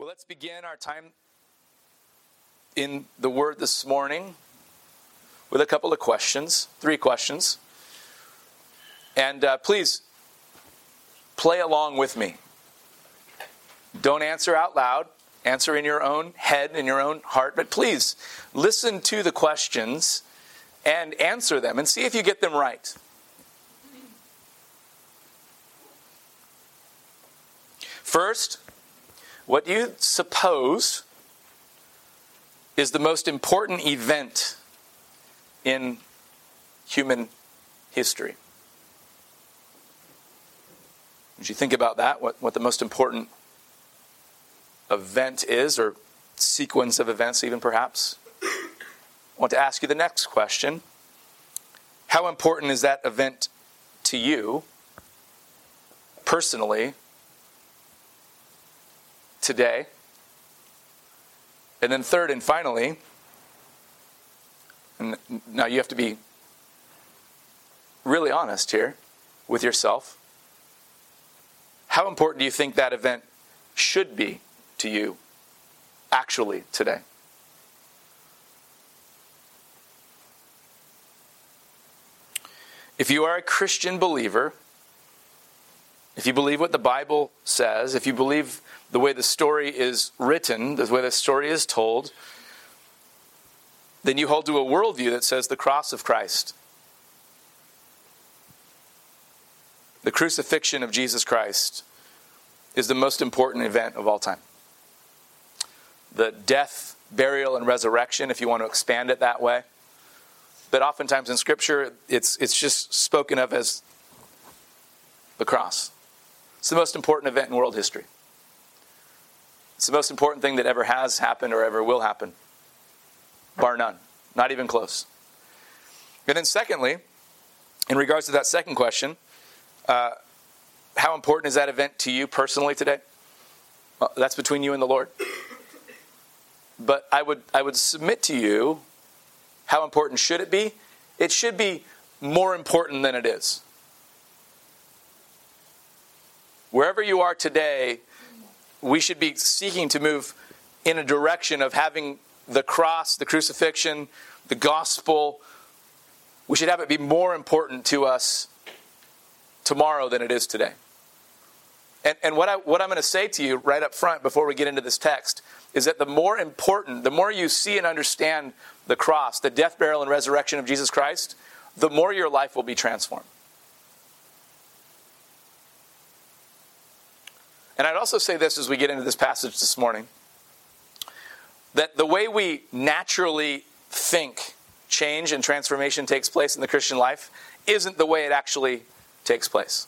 Well, let's begin our time in the Word this morning with a couple of questions, 3 questions. And please, play along with me. Don't answer out loud. Answer in your own head, in your own heart. But please, listen to the questions and answer them and see if you get them right. First, what do you suppose is the most important event in human history? Would you think about that? What the most important event is, or sequence of events even perhaps? I want to ask you the next question. How important is that event to you personally today? And then third and finally, and now you have to be really honest here with yourself. How important do you think that event should be to you actually today? If you are a Christian believer, if you believe what the Bible says, if you believe the way the story is written, the way the story is told, then you hold to a worldview that says the cross of Christ, the crucifixion of Jesus Christ, is the most important event of all time. The death, burial, and resurrection, if you want to expand it that way. But oftentimes in Scripture, it's just spoken of as the cross. It's the most important event in world history. It's the most important thing that ever has happened or ever will happen. Bar none. Not even close. And then secondly, in regards to that second question, how important is that event to you personally today? Well, that's between you and the Lord. But I would submit to you, how important should it be? It should be more important than it is. Wherever you are today, we should be seeking to move in a direction of having the cross, the crucifixion, the gospel. We should have it be more important to us tomorrow than it is today. And what I'm going to say to you right up front before we get into this text is that the more you see and understand the cross, the death, burial, and resurrection of Jesus Christ, the more your life will be transformed. And I'd also say this as we get into this passage this morning, that the way we naturally think change and transformation takes place in the Christian life isn't the way it actually takes place.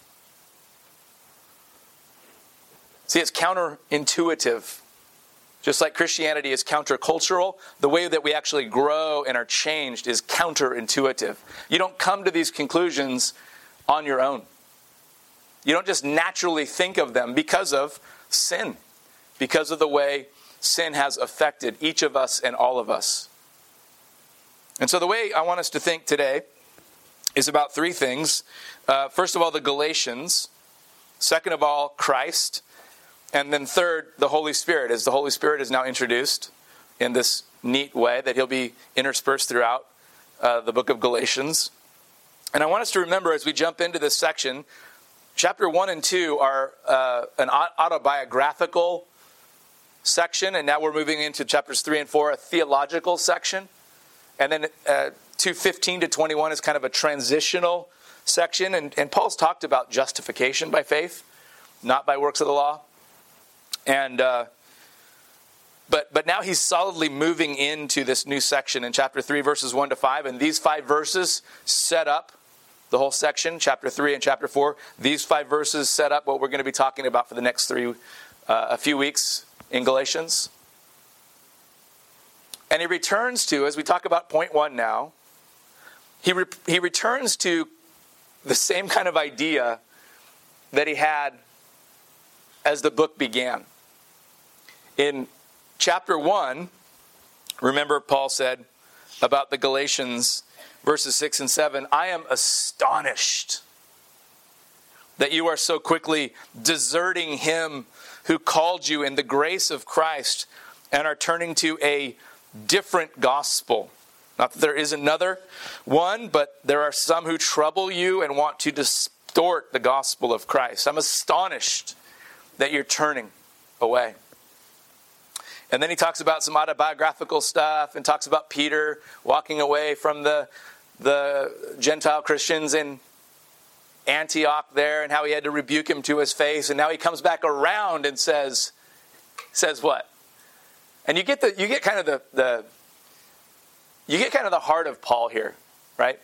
See, it's counterintuitive. Just like Christianity is countercultural, the way that we actually grow and are changed is counterintuitive. You don't come to these conclusions on your own. You don't just naturally think of them because of sin, because of the way sin has affected each of us and all of us. And so the way I want us to think today is about 3 things. First of all, the Galatians. Second of all, Christ. And then third, the Holy Spirit, as the Holy Spirit is now introduced in this neat way that he'll be interspersed throughout the book of Galatians. And I want us to remember as we jump into this section, chapter 1 and 2 are an autobiographical section, and now we're moving into chapters 3 and 4, a theological section. And then 2:15 to 21 is kind of a transitional section. And Paul's talked about justification by faith, not by works of the law. And but now he's solidly moving into this new section in chapter 3, verses 1 to 5. And these 5 verses set up the whole section, chapter 3 and chapter 4. These 5 verses set up what we're going to be talking about for the next a few weeks in Galatians. And he returns to, as we talk about point 1 now, he returns to the same kind of idea that he had as the book began. In chapter 1, remember Paul said about the Galatians, verses 6 and 7, I am astonished that you are so quickly deserting him who called you in the grace of Christ and are turning to a different gospel. Not that there is another one, but there are some who trouble you and want to distort the gospel of Christ. I'm astonished that you're turning away. And then he talks about some autobiographical stuff and talks about Peter walking away from the Gentile Christians in Antioch there and how he had to rebuke him to his face. And now he comes back around and says what? And you get kind of the heart of Paul here, right?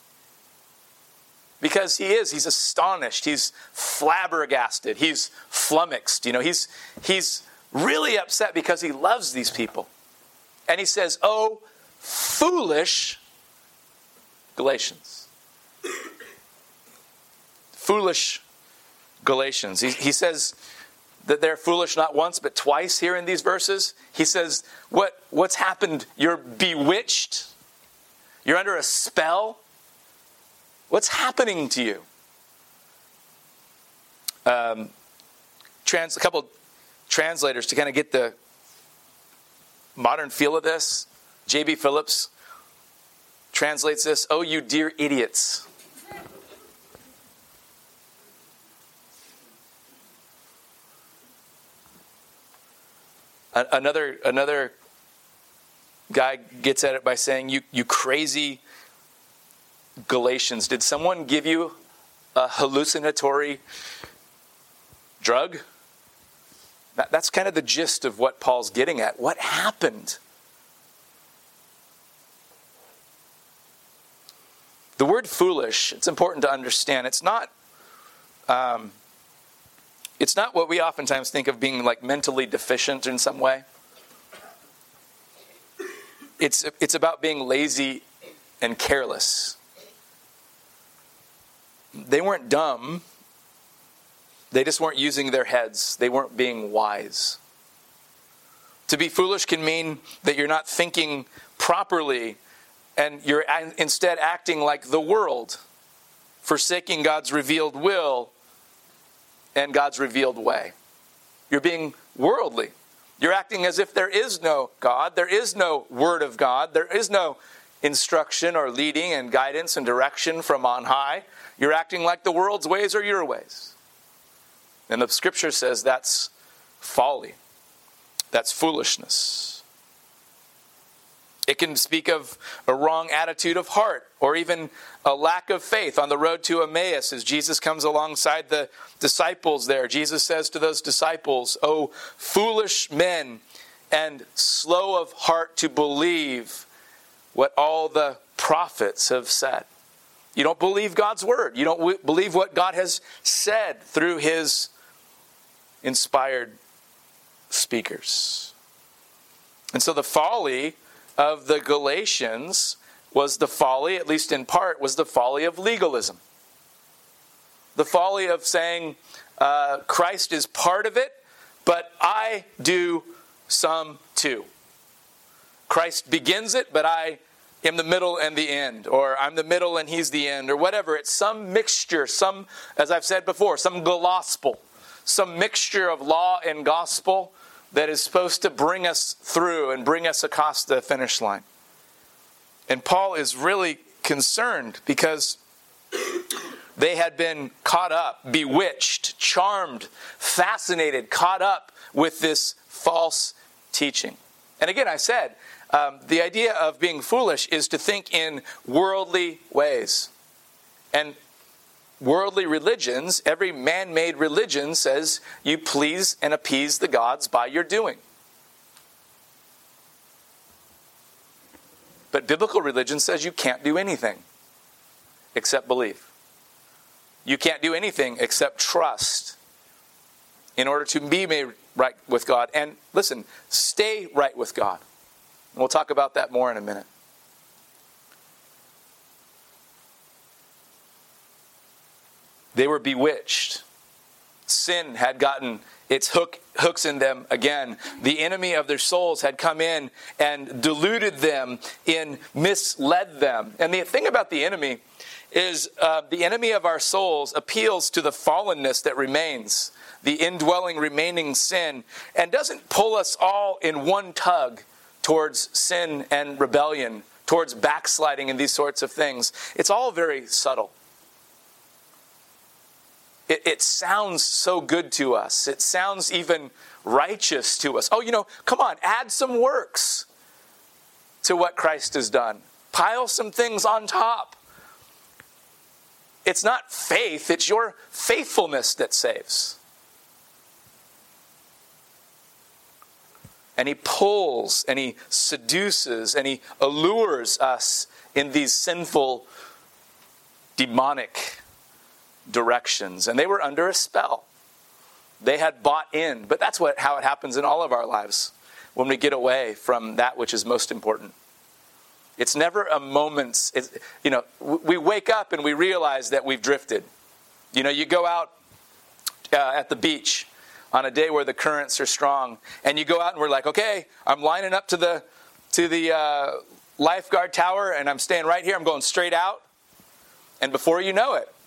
Because he's astonished, he's flabbergasted, he's flummoxed, he's really upset because he loves these people. And he says, "Oh, foolish Galatians." Foolish Galatians. He says that they're foolish not once but twice here in these verses. He says, what's happened? You're bewitched. You're under a spell. What's happening to you? A couple translators to kind of get the modern feel of this. J.B. Phillips translates this, "Oh, you dear idiots." Another guy gets at it by saying, you crazy Galatians. Did someone give you a hallucinatory drug? That's kind of the gist of what Paul's getting at. What happened? The word foolish, it's important to understand. It's not what we oftentimes think of being like mentally deficient in some way. It's about being lazy and careless. They weren't dumb. They just weren't using their heads. They weren't being wise. To be foolish can mean that you're not thinking properly and you're instead acting like the world, forsaking God's revealed will and God's revealed way. You're being worldly. You're acting as if there is no God, there is no Word of God, there is no instruction or leading and guidance and direction from on high. You're acting like the world's ways are your ways. And the Scripture says that's folly. That's foolishness. It can speak of a wrong attitude of heart or even a lack of faith on the road to Emmaus as Jesus comes alongside the disciples there. Jesus says to those disciples, "Oh, foolish men and slow of heart to believe what all the prophets have said." You don't believe God's word. You don't believe what God has said through His inspired speakers. And so the folly of the Galatians was the folly, at least in part, was the folly of legalism. The folly of saying, Christ is part of it, but I do some too. Christ begins it, but I am the middle and the end. Or I'm the middle and He's the end. Or whatever. It's some mixture, some, as I've said before, some golospel. Some mixture of law and gospel that is supposed to bring us through and bring us across the finish line. And Paul is really concerned because they had been caught up, bewitched, charmed, fascinated, caught up with this false teaching. And again, I said, the idea of being foolish is to think in worldly ways. And worldly religions, every man-made religion says you please and appease the gods by your doing. But biblical religion says you can't do anything except believe. You can't do anything except trust in order to be made right with God. And listen, stay right with God. And we'll talk about that more in a minute. They were bewitched. Sin had gotten its hooks in them again. The enemy of their souls had come in and deluded them and misled them. And the thing about the enemy is the enemy of our souls appeals to the fallenness that remains, the indwelling remaining sin, and doesn't pull us all in one tug towards sin and rebellion, towards backsliding and these sorts of things. It's all very subtle. It sounds so good to us. It sounds even righteous to us. Oh, come on, add some works to what Christ has done. Pile some things on top. It's not faith, it's your faithfulness that saves. And he pulls and he seduces and he allures us in these sinful, demonic directions. And they were under a spell. They had bought in. But that's how it happens in all of our lives when we get away from that which is most important. It's never a moment's, we wake up and we realize that we've drifted. You go out at the beach on a day where the currents are strong, and you go out and we're like, okay, I'm lining up to the lifeguard tower, and I'm staying right here. I'm going straight out. And before you know it,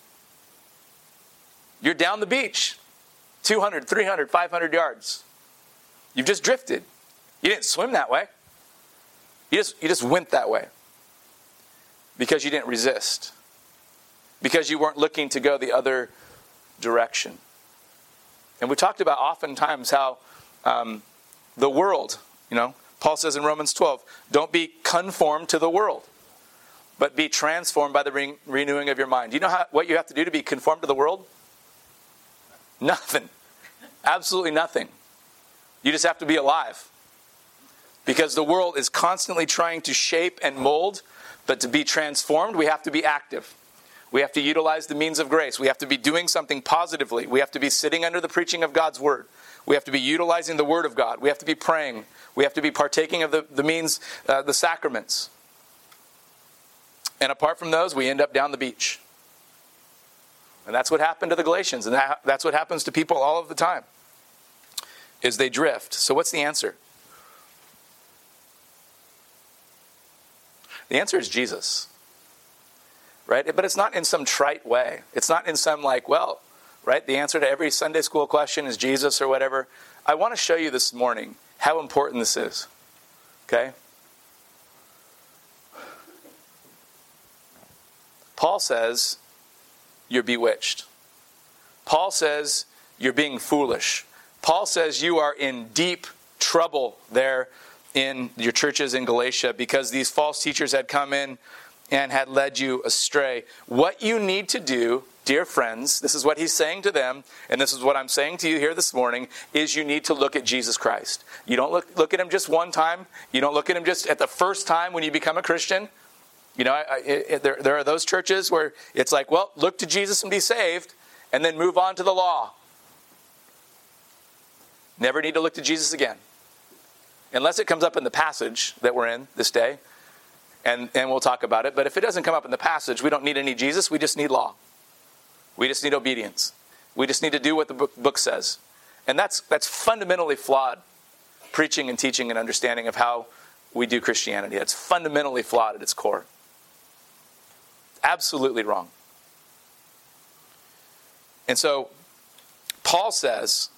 you're down the beach, 200, 300, 500 yards. You've just drifted. You didn't swim that way. You just went that way because you didn't resist, because you weren't looking to go the other direction. And we talked about oftentimes how the world, Paul says in Romans 12, don't be conformed to the world, but be transformed by the renewing of your mind. Do you know what you have to do to be conformed to the world? Nothing. Absolutely nothing. You just have to be alive. Because the world is constantly trying to shape and mold, but to be transformed, we have to be active. We have to utilize the means of grace. We have to be doing something positively. We have to be sitting under the preaching of God's word. We have to be utilizing the word of God. We have to be praying. We have to be partaking of the means, the sacraments. And apart from those, we end up down the beach. And that's what happened to the Galatians. And that's what happens to people all of the time, is they drift. So what's the answer? The answer is Jesus. Right? But it's not in some trite way. It's not in some right? The answer to every Sunday school question is Jesus or whatever. I want to show you this morning how important this is. Okay? Paul says, you're bewitched. Paul says, you're being foolish. Paul says you are in deep trouble there in your churches in Galatia because these false teachers had come in and had led you astray. What you need to do, dear friends, this is what he's saying to them, and this is what I'm saying to you here this morning, is you need to look at Jesus Christ. You don't look at him just one time. You don't look at him just at the first time when you become a Christian. There are those churches where it's like, well, look to Jesus and be saved, and then move on to the law. Never need to look to Jesus again. Unless it comes up in the passage that we're in this day, and we'll talk about it. But if it doesn't come up in the passage, we don't need any Jesus, we just need law. We just need obedience. We just need to do what the book says. And that's fundamentally flawed preaching and teaching and understanding of how we do Christianity. That's fundamentally flawed at its core. Absolutely wrong. And so, Paul says,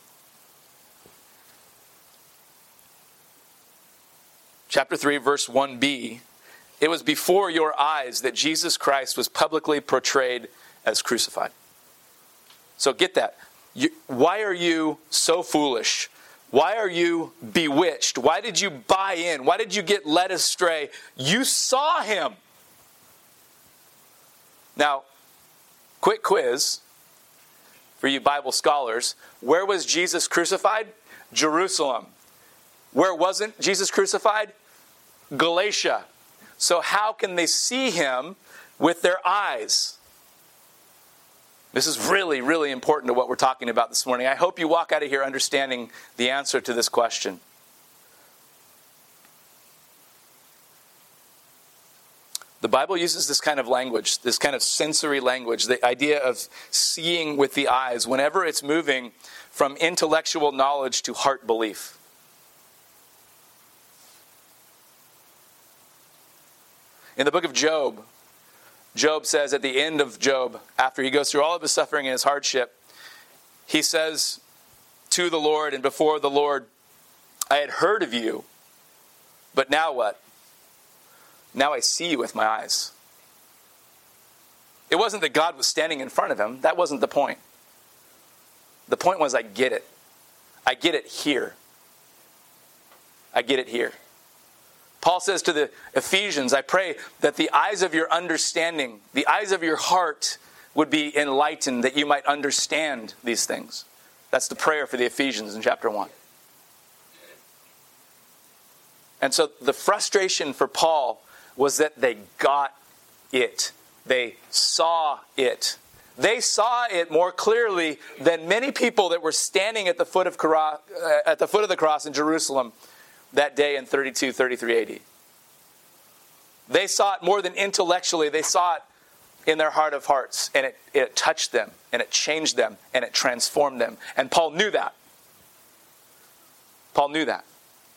chapter 3, verse 1b, it was before your eyes that Jesus Christ was publicly portrayed as crucified. So get that. Why are you so foolish? Why are you bewitched? Why did you buy in? Why did you get led astray? You saw him. Now, quick quiz for you Bible scholars. Where was Jesus crucified? Jerusalem. Where wasn't Jesus crucified? Galatia. So how can they see him with their eyes? This is really, really important to what we're talking about this morning. I hope you walk out of here understanding the answer to this question. The Bible uses this kind of language, this kind of sensory language, the idea of seeing with the eyes, whenever it's moving from intellectual knowledge to heart belief. In the book of Job, Job says at the end of Job, after he goes through all of his suffering and his hardship, he says to the Lord and before the Lord, I had heard of you, but now what? Now I see you with my eyes. It wasn't that God was standing in front of him. That wasn't the point. The point was, I get it. I get it here. I get it here. Paul says to the Ephesians, I pray that the eyes of your understanding, the eyes of your heart would be enlightened, that you might understand these things. That's the prayer for the Ephesians in chapter 1. And so the frustration for Paul was that they got it. They saw it. They saw it more clearly than many people that were standing at the foot of the cross in Jerusalem that day in 32, 33 AD. They saw it more than intellectually. They saw it in their heart of hearts. And it touched them. And it changed them. And it transformed them. And Paul knew that. Paul knew that.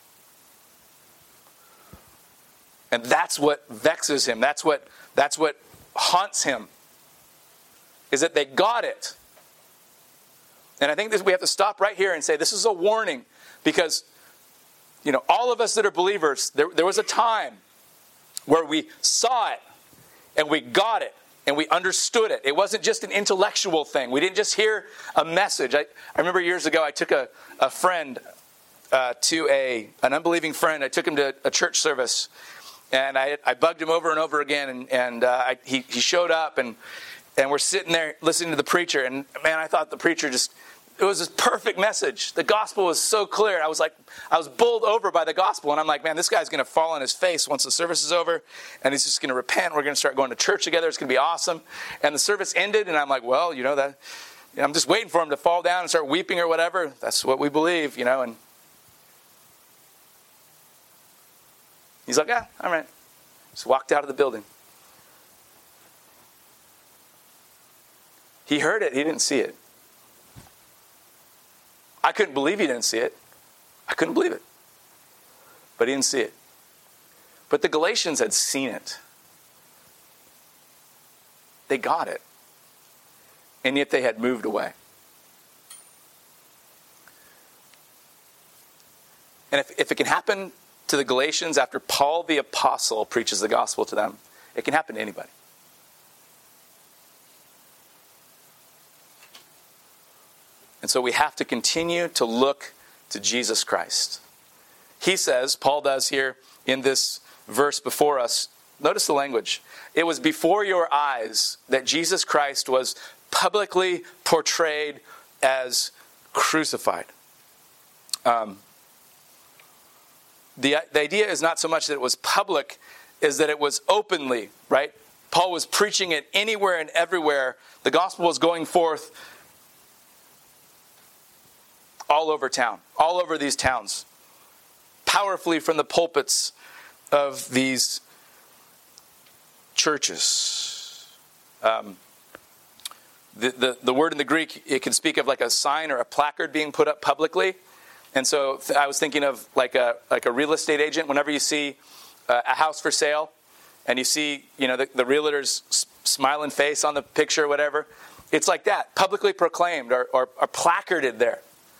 And that's what vexes him. That's what haunts him. Is that they got it. And I think we have to stop right here and say this is a warning. Because, all of us that are believers, there was a time where we saw it and we got it and we understood it. It wasn't just an intellectual thing. We didn't just hear a message. I remember years ago I took a friend to an unbelieving friend. I took him to a church service. And I bugged him over and over again, and he showed up, and we're sitting there listening to the preacher, and man, I thought the preacher it was this perfect message. The gospel was so clear. I was bowled over by the gospel, and I'm like, man, this guy's going to fall on his face once the service is over, and he's just going to repent. We're going to start going to church together. It's going to be awesome. And the service ended, and I'm like, well, I'm just waiting for him to fall down and start weeping or whatever. That's what we believe, and he's like, yeah, all right. Just walked out of the building. He heard it. He didn't see it. I couldn't believe he didn't see it. I couldn't believe it. But he didn't see it. But the Galatians had seen it. They got it. And yet they had moved away. And if it can happen to the Galatians after Paul the apostle preaches the gospel to them, it can happen to anybody. And so we have to continue to look to Jesus Christ. He says, Paul does here in this verse before us, notice the language. It was before your eyes that Jesus Christ was publicly portrayed as crucified. The idea is not so much that it was public, is that it was openly, right? Paul was preaching it anywhere and everywhere. The gospel was going forth all over town, all over these towns, powerfully from the pulpits of these churches. The word in the Greek, it can speak of like a sign or a placard being put up publicly. And so I was thinking of like a real estate agent. Whenever you see a house for sale and you see, the realtor's smiling face on the picture or whatever, it's like that, publicly proclaimed or placarded there.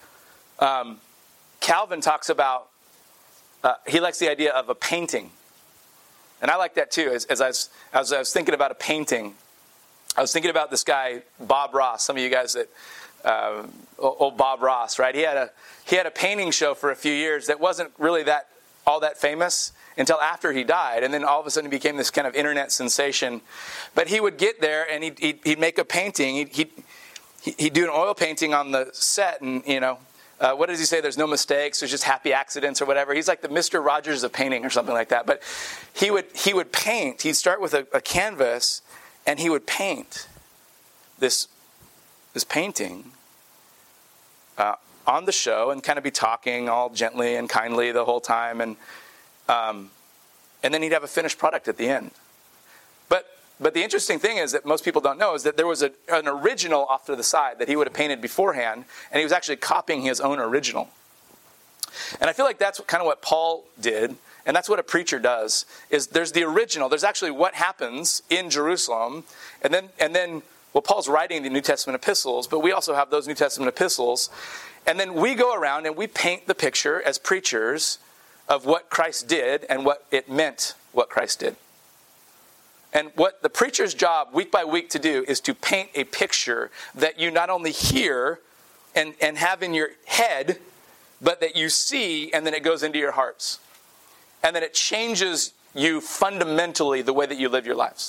Calvin talks about, he likes the idea of a painting. And I like that too. As I was thinking about a painting, I was thinking about this guy, Bob Ross. Some of you guys that, old Bob Ross, right? He had a painting show for a few years that wasn't really all that famous until after he died. And then all of a sudden he became this kind of internet sensation. But he would get there and he'd make a painting. He'd do an oil painting on the set and, what does he say? There's no mistakes. There's just happy accidents or whatever. He's like the Mr. Rogers of painting or something like that. But he would paint. He'd start with a canvas and he would paint this painting on the show and kind of be talking all gently and kindly the whole time. And then he'd have a finished product at the end. But the interesting thing is that most people don't know is that there was an original off to the side that he would have painted beforehand, and he was actually copying his own original. And I feel like that's kind of what Paul did, and that's what a preacher does, is there's the original. There's actually what happens in Jerusalem, and then Well, Paul's writing the New Testament epistles, but we also have those New Testament epistles. And then we go around and we paint the picture as preachers of what Christ did and what it meant, what Christ did. And what the preacher's job week by week to do is to paint a picture that you not only hear and have in your head, but that you see and then it goes into your hearts. And then it changes you fundamentally the way that you live your lives.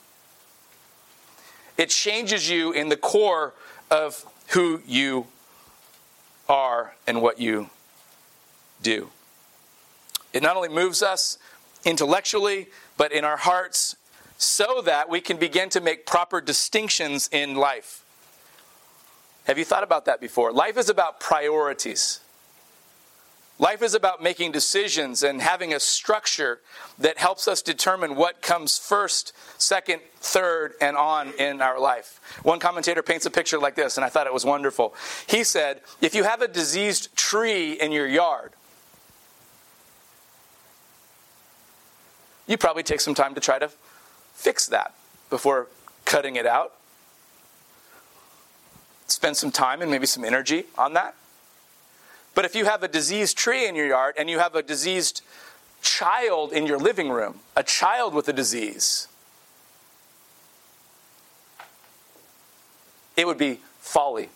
It changes you in the core of who you are and what you do. It not only moves us intellectually, but in our hearts, so that we can begin to make proper distinctions in life. Have you thought about that before? Life is about priorities. Life is about making decisions and having a structure that helps us determine what comes first, second, third, and on in our life. One commentator paints a picture like this, and I thought it was wonderful. He said, if you have a diseased tree in your yard, you probably take some time to try to fix that before cutting it out. Spend some time and maybe some energy on that. But if you have a diseased tree in your yard and you have a diseased child in your living room, a child with a disease, it would be folly.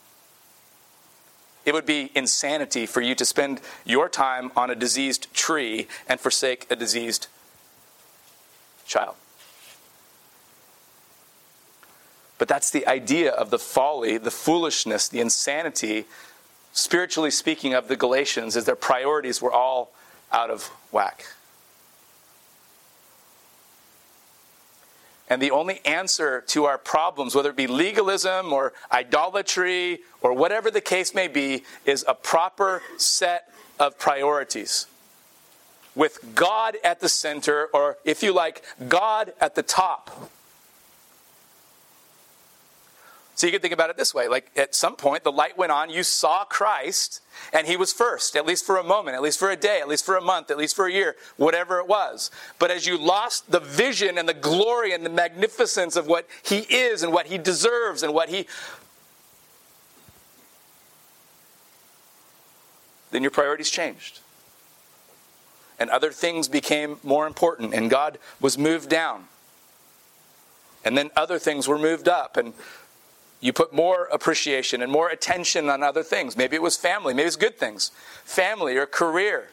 It would be insanity for you to spend your time on a diseased tree and forsake a diseased child. But that's the idea of the folly, the foolishness, the insanity, spiritually speaking, of the Galatians, is their priorities were all out of whack. And the only answer to our problems, whether it be legalism or idolatry or whatever the case may be, is a proper set of priorities. With God at the center, or if you like, God at the top. So you can think about it this way. Like at some point, the light went on, you saw Christ, and he was first, at least for a moment, at least for a day, at least for a month, at least for a year, whatever it was. But as you lost the vision and the glory and the magnificence of what he is and what he deserves and what he... then your priorities changed. And other things became more important, and God was moved down. And then other things were moved up, and you put more appreciation and more attention on other things. Maybe it was family. Maybe it's good things. Family or career.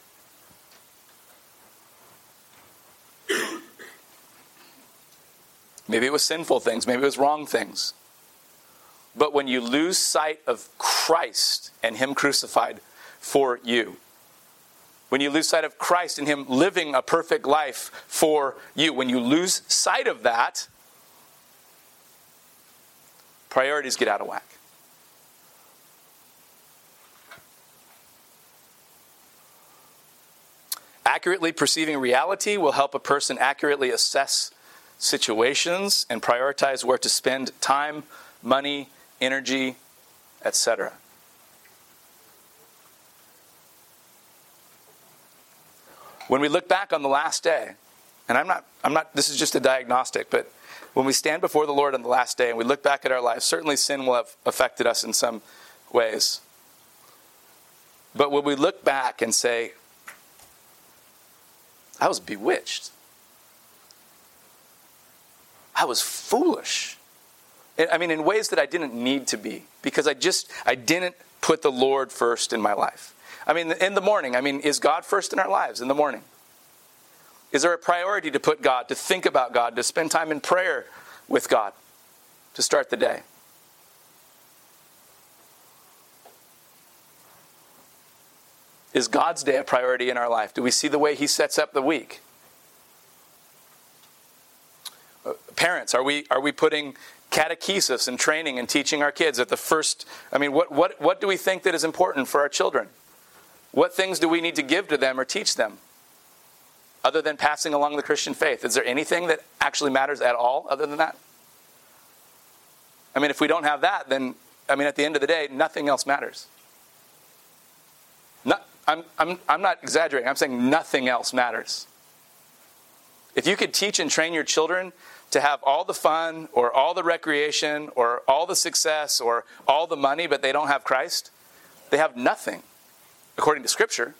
Maybe it was sinful things. Maybe it was wrong things. But when you lose sight of Christ and him crucified for you, when you lose sight of Christ and him living a perfect life for you, when you lose sight of that, priorities get out of whack. Accurately perceiving reality will help a person accurately assess situations and prioritize where to spend time, money, energy, etc. When we look back on the last day, and I'm not, this is just a diagnostic, but when we stand before the Lord on the last day and we look back at our lives, certainly sin will have affected us in some ways. But when we look back and say, I was bewitched. I was foolish. I mean, in ways that I didn't need to be, because I didn't put the Lord first in my life. I mean, in the morning, is God first in our lives in the morning? Is there a priority to put God, to think about God, to spend time in prayer with God, to start the day? Is God's day a priority in our life? Do we see the way he sets up the week? Parents, are we putting catechesis and training and teaching our kids at the first? What do we think that is important for our children? What things do we need to give to them or teach them? Other than passing along the Christian faith. Is there anything that actually matters at all other than that? If we don't have that, then, at the end of the day, nothing else matters. I'm not exaggerating. I'm saying nothing else matters. If you could teach and train your children to have all the fun or all the recreation or all the success or all the money, but they don't have Christ, they have nothing, according to Scripture.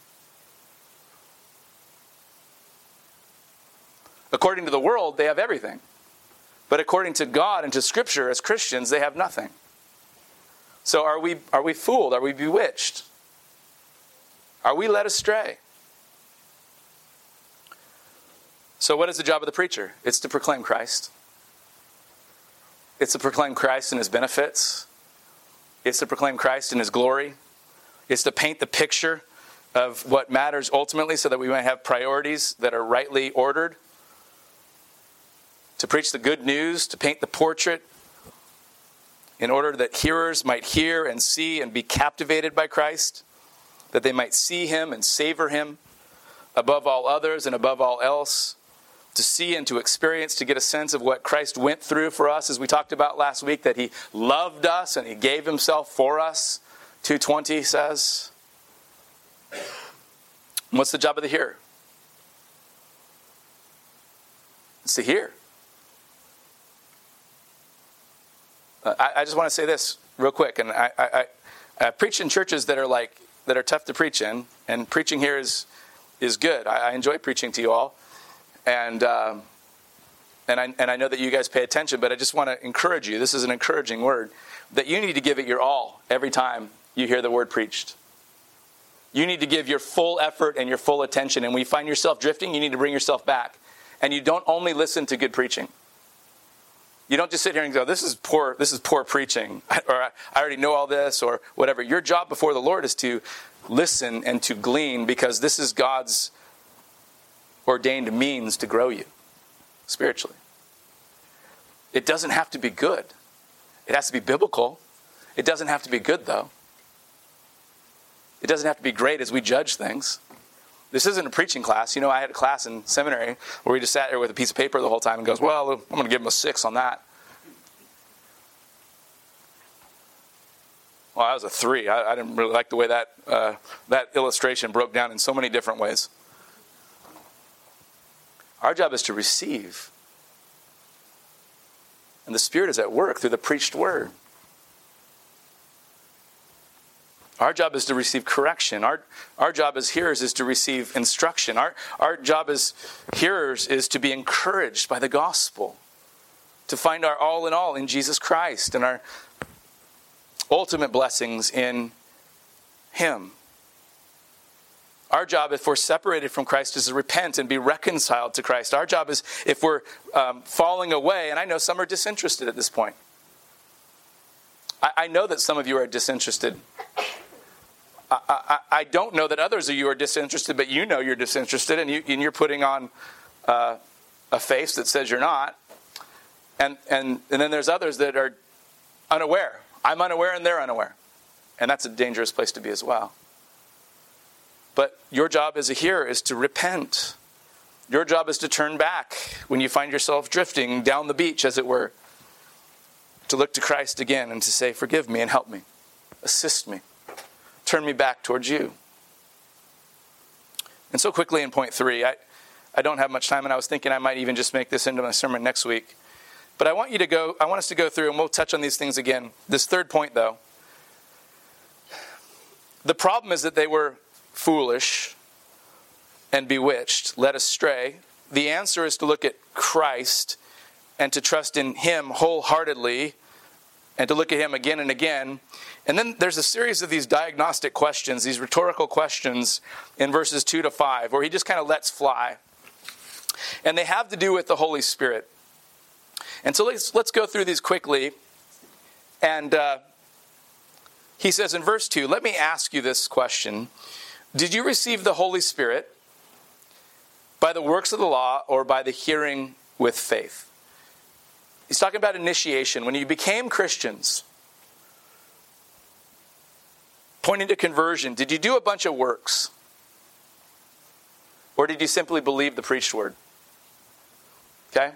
According to the world, they have everything. But according to God and to Scripture, as Christians, they have nothing. So are we fooled? Are we bewitched? Are we led astray? So what is the job of the preacher? It's to proclaim Christ. It's to proclaim Christ and his benefits. It's to proclaim Christ and his glory. It's to paint the picture of what matters ultimately so that we might have priorities that are rightly ordered. To preach the good news, to paint the portrait in order that hearers might hear and see and be captivated by Christ, that they might see him and savor him above all others and above all else, to see and to experience, to get a sense of what Christ went through for us, as we talked about last week, that he loved us and he gave himself for us, 2:20 says. And what's the job of the hearer? It's to hear. I just want to say this real quick, and I preach in churches that are tough to preach in, and preaching here is good. I enjoy preaching to you all, and I know that you guys pay attention, but I just want to encourage you. This is an encouraging word, that you need to give it your all every time you hear the word preached. You need to give your full effort and your full attention, and when you find yourself drifting, you need to bring yourself back. And you don't only listen to good preaching. You don't just sit here and go, this is poor preaching, or I already know all this, or whatever. Your job before the Lord is to listen and to glean, because this is God's ordained means to grow you spiritually. It doesn't have to be good. It has to be biblical. It doesn't have to be good, though. It doesn't have to be great as we judge things. This isn't a preaching class. You know, I had a class in seminary where we just sat there with a piece of paper the whole time and goes, well, I'm going to give him a 6 on that. Well, that was a 3. I didn't really like the way that illustration broke down in so many different ways. Our job is to receive. And the Spirit is at work through the preached word. Our job is to receive correction. Our job as hearers is to receive instruction. Our job as hearers is to be encouraged by the gospel, to find our all in all in Jesus Christ and our ultimate blessings in him. Our job, if we're separated from Christ, is to repent and be reconciled to Christ. Our job is, if we're falling away, and I know some are disinterested at this point. I know that some of you are disinterested. I don't know that others of you are disinterested, but you know you're disinterested, and you're putting on a face that says you're not. And then there's others that are unaware. I'm unaware and they're unaware. And that's a dangerous place to be as well. But your job as a hearer is to repent. Your job is to turn back when you find yourself drifting down the beach, as it were. To look to Christ again and to say, forgive me and help me. Assist me. Turn me back towards you. And so quickly in point 3, I don't have much time, and I was thinking I might even just make this into my sermon next week. But I want us to go through, and we'll touch on these things again. This third point, though. The problem is that they were foolish and bewitched, led astray. The answer is to look at Christ and to trust in him wholeheartedly, and to look at him again and again. And then there's a series of these diagnostic questions, these rhetorical questions in verses 2 to 5, where he just kind of lets fly. And they have to do with the Holy Spirit. And so let's go through these quickly. And he says in verse 2, let me ask you this question. Did you receive the Holy Spirit by the works of the law or by the hearing with faith? He's talking about initiation. When you became Christians, pointing to conversion, did you do a bunch of works? Or did you simply believe the preached word? Okay?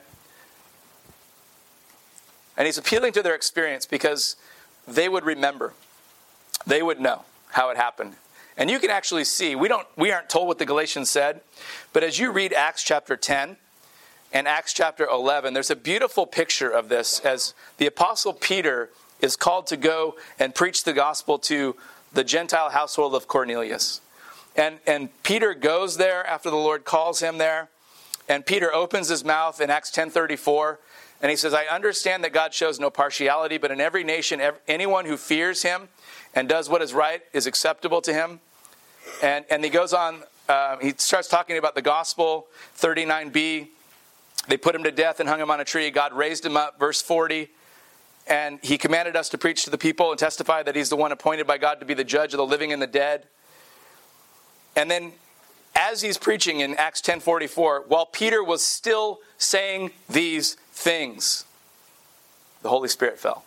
And he's appealing to their experience because they would remember. They would know how it happened. And you can actually see, we aren't told what the Galatians said, but as you read Acts chapter 10, and Acts chapter 11, there's a beautiful picture of this as the Apostle Peter is called to go and preach the gospel to the Gentile household of Cornelius. And Peter goes there after the Lord calls him there. And Peter opens his mouth in Acts 10:34. And he says, I understand that God shows no partiality, but in every nation, anyone who fears him and does what is right is acceptable to him. And he goes on, he starts talking about the gospel, 39b. They put him to death and hung him on a tree. God raised him up, verse 40. And he commanded us to preach to the people and testify that he's the one appointed by God to be the judge of the living and the dead. And then as he's preaching in Acts 10:44, while Peter was still saying these things, the Holy Spirit fell.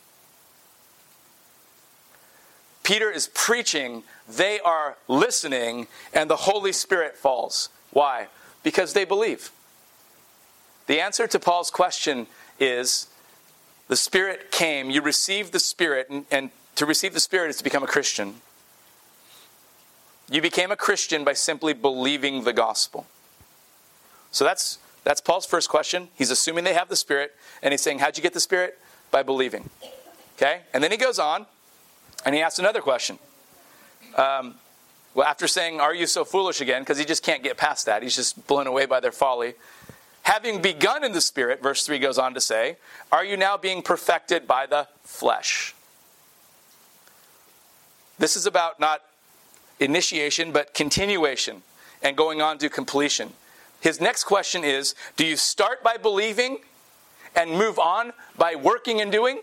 Peter is preaching, they are listening, and the Holy Spirit falls. Why? Because they believe. The answer to Paul's question is, the Spirit came, you received the Spirit, and to receive the Spirit is to become a Christian. You became a Christian by simply believing the gospel. So that's Paul's first question. He's assuming they have the Spirit, and he's saying, how'd you get the Spirit? By believing. Okay? And then he goes on, and he asks another question. Well, after saying, are you so foolish again? Because he just can't get past that. He's just blown away by their folly. Having begun in the Spirit, verse 3 goes on to say, are you now being perfected by the flesh? This is about not initiation, but continuation and going on to completion. His next question is, do you start by believing and move on by working and doing?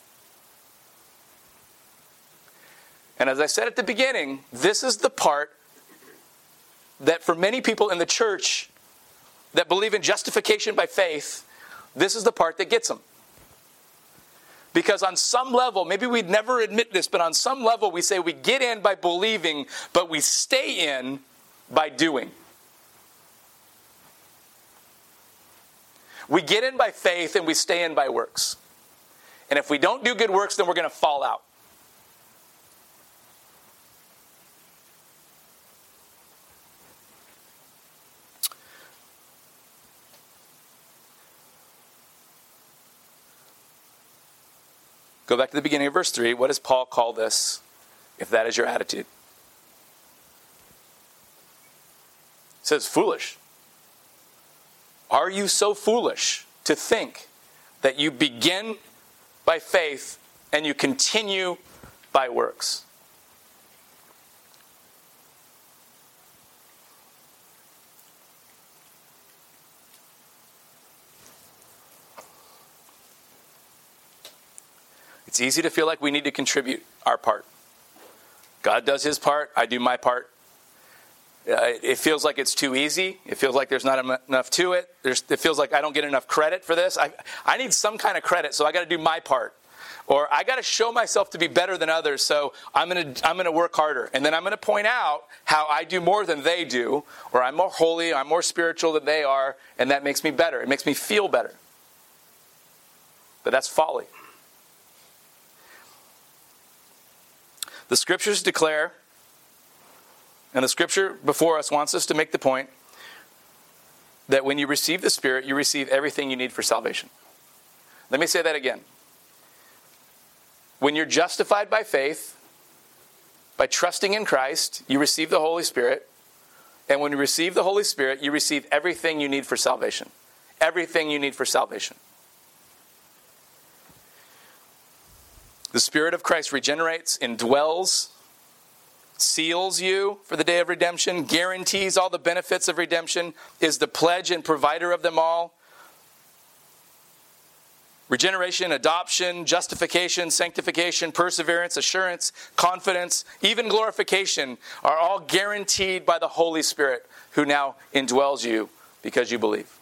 And as I said at the beginning, this is the part that for many people in the church that believe in justification by faith, this is the part that gets them. Because on some level, maybe we'd never admit this, but on some level we say we get in by believing, but we stay in by doing. We get in by faith and we stay in by works. And if we don't do good works, then we're going to fall out. Go back to the beginning of verse 3. What does Paul call this, if that is your attitude? It says, foolish. Are you so foolish to think that you begin by faith and you continue by works? It's easy to feel like we need to contribute our part. God does his part, I do my part. It feels like it's too easy. It feels like there's not enough to it. It feels like I don't get enough credit for this. I need some kind of credit, so I got to do my part. Or I got to show myself to be better than others, so I'm going to work harder. And then I'm going to point out how I do more than they do, or I'm more holy, I'm more spiritual than they are, and that makes me better. It makes me feel better. But that's folly. The Scriptures declare, and the Scripture before us wants us to make the point, that when you receive the Spirit, you receive everything you need for salvation. Let me say that again. When you're justified by faith, by trusting in Christ, you receive the Holy Spirit. And when you receive the Holy Spirit, you receive everything you need for salvation. Everything you need for salvation. The Spirit of Christ regenerates, indwells, seals you for the day of redemption, guarantees all the benefits of redemption, is the pledge and provider of them all. Regeneration, adoption, justification, sanctification, perseverance, assurance, confidence, even glorification are all guaranteed by the Holy Spirit who now indwells you because you believe.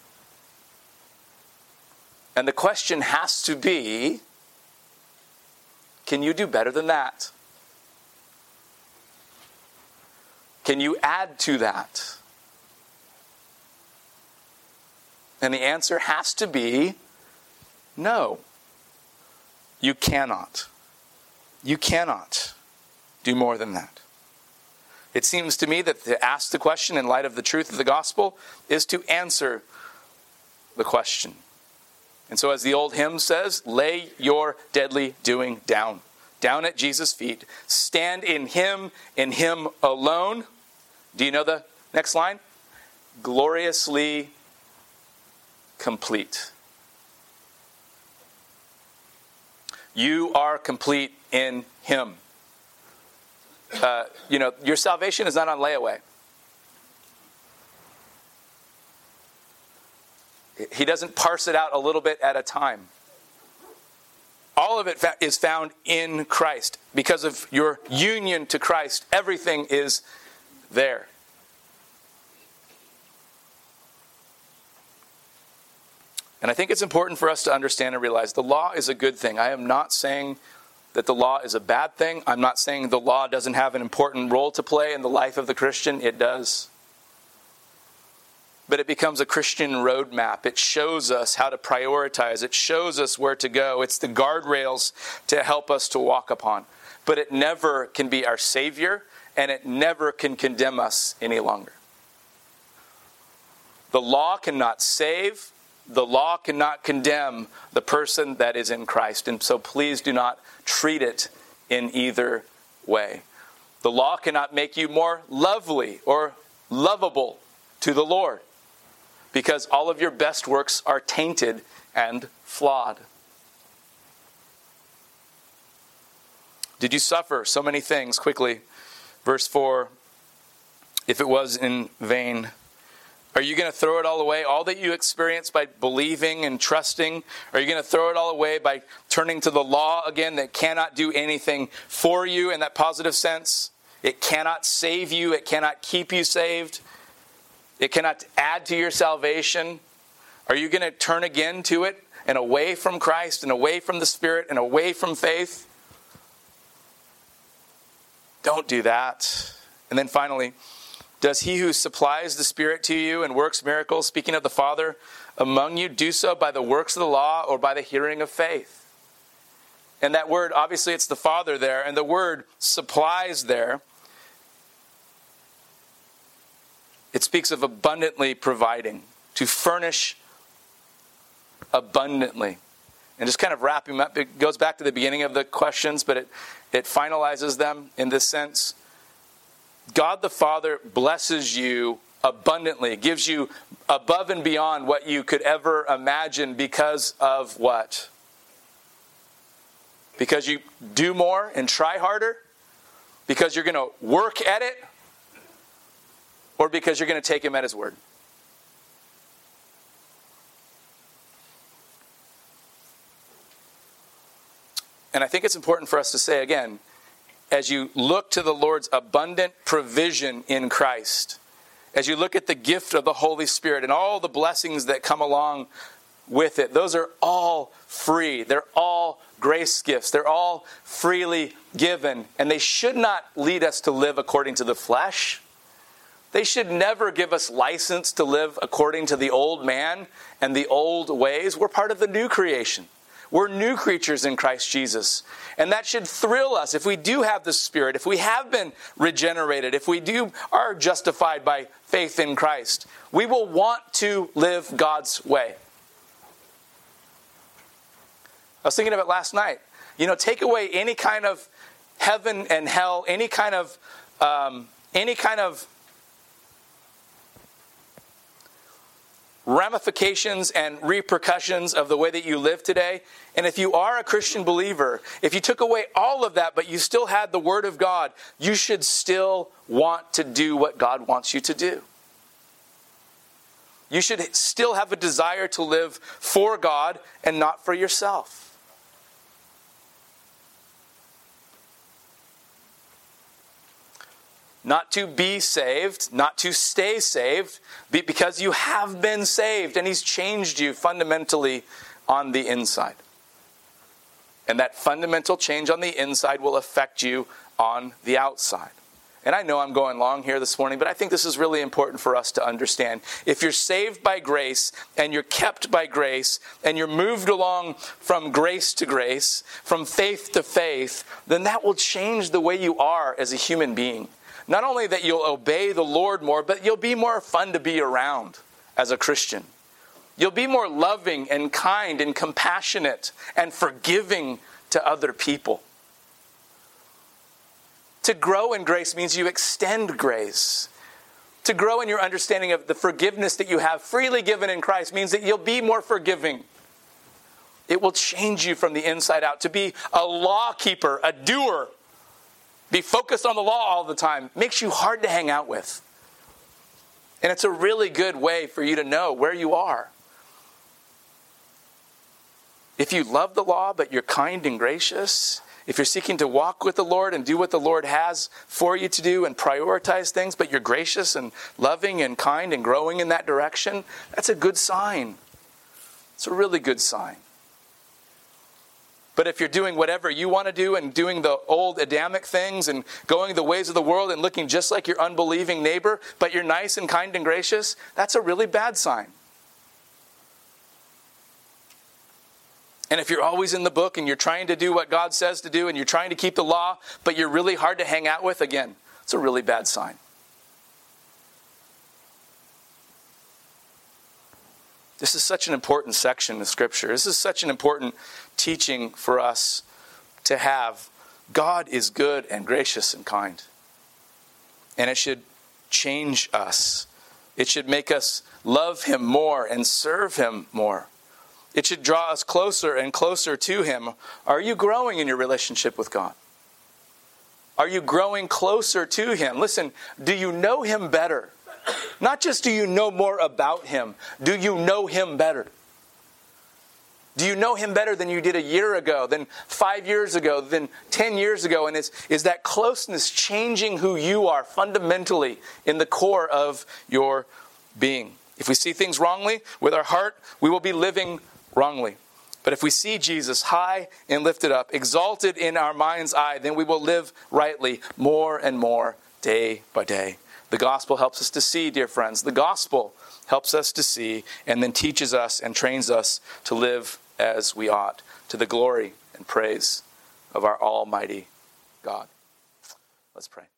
And the question has to be, can you do better than that? Can you add to that? And the answer has to be no. You cannot. You cannot do more than that. It seems to me that to ask the question in light of the truth of the gospel is to answer the question. And so as the old hymn says, lay your deadly doing down at Jesus' feet. Stand in him alone. Do you know the next line? Gloriously complete. You are complete in him. Your salvation is not on layaway. He doesn't parse it out a little bit at a time. All of it is found in Christ. Because of your union to Christ, everything is there. And I think it's important for us to understand and realize the law is a good thing. I am not saying that the law is a bad thing. I'm not saying the law doesn't have an important role to play in the life of the Christian. It does. But it becomes a Christian roadmap. It shows us how to prioritize. It shows us where to go. It's the guardrails to help us to walk upon. But it never can be our Savior, and it never can condemn us any longer. The law cannot save. The law cannot condemn the person that is in Christ. And so please do not treat it in either way. The law cannot make you more lovely or lovable to the Lord, because all of your best works are tainted and flawed. Did you suffer so many things? Quickly, verse 4, if it was in vain. Are you going to throw it all away? All that you experienced by believing and trusting, are you going to throw it all away by turning to the law again that cannot do anything for you in that positive sense? It cannot save you. It cannot keep you saved. It cannot add to your salvation. Are you going to turn again to it and away from Christ and away from the Spirit and away from faith? Don't do that. And then finally, does he who supplies the Spirit to you and works miracles, speaking of the Father, among you, do so by the works of the law or by the hearing of faith? And that word, obviously it's the Father there, and the word supplies there, it speaks of abundantly providing, to furnish abundantly. And just kind of wrapping up, it goes back to the beginning of the questions, but it finalizes them in this sense. God the Father blesses you abundantly, gives you above and beyond what you could ever imagine because of what? Because you do more and try harder? Because you're going to work at it? Or because you're going to take him at his word? And I think it's important for us to say again, as you look to the Lord's abundant provision in Christ, as you look at the gift of the Holy Spirit and all the blessings that come along with it, those are all free. They're all grace gifts. They're all freely given. And they should not lead us to live according to the flesh. They should never give us license to live according to the old man and the old ways. We're part of the new creation. We're new creatures in Christ Jesus. And that should thrill us if we do have the Spirit, if we have been regenerated, if we are justified by faith in Christ. We will want to live God's way. I was thinking of it last night. Take away any kind of heaven and hell, any kind of ramifications and repercussions of the way that you live today. And if you are a Christian believer, if you took away all of that, but you still had the Word of God, you should still want to do what God wants you to do. You should still have a desire to live for God and not for yourself. Not to be saved, not to stay saved, because you have been saved and He's changed you fundamentally on the inside. And that fundamental change on the inside will affect you on the outside. And I know I'm going long here this morning, but I think this is really important for us to understand. If you're saved by grace and you're kept by grace and you're moved along from grace to grace, from faith to faith, then that will change the way you are as a human being. Not only that you'll obey the Lord more, but you'll be more fun to be around as a Christian. You'll be more loving and kind and compassionate and forgiving to other people. To grow in grace means you extend grace. To grow in your understanding of the forgiveness that you have freely given in Christ means that you'll be more forgiving. It will change you from the inside out. To be a law keeper, a doer, be focused on the law all the time, makes you hard to hang out with. And it's a really good way for you to know where you are. If you love the law, but you're kind and gracious, if you're seeking to walk with the Lord and do what the Lord has for you to do and prioritize things, but you're gracious and loving and kind and growing in that direction, that's a good sign. It's a really good sign. But if you're doing whatever you want to do and doing the old Adamic things and going the ways of the world and looking just like your unbelieving neighbor, but you're nice and kind and gracious, that's a really bad sign. And if you're always in the book and you're trying to do what God says to do and you're trying to keep the law, but you're really hard to hang out with, again, it's a really bad sign. This is such an important section of Scripture. This is such an important teaching for us to have. God is good and gracious and kind. And it should change us. It should make us love Him more and serve Him more. It should draw us closer and closer to Him. Are you growing in your relationship with God? Are you growing closer to Him? Listen, do you know Him better? Not just do you know more about Him, do you know Him better? Do you know Him better than you did a year ago, than 5 years ago, than 10 years ago? And is that closeness changing who you are fundamentally in the core of your being? If we see things wrongly with our heart, we will be living wrongly. But if we see Jesus high and lifted up, exalted in our mind's eye, then we will live rightly more and more day by day. The gospel helps us to see, dear friends. The gospel helps us to see and then teaches us and trains us to live as we ought, to the glory and praise of our almighty God. Let's pray.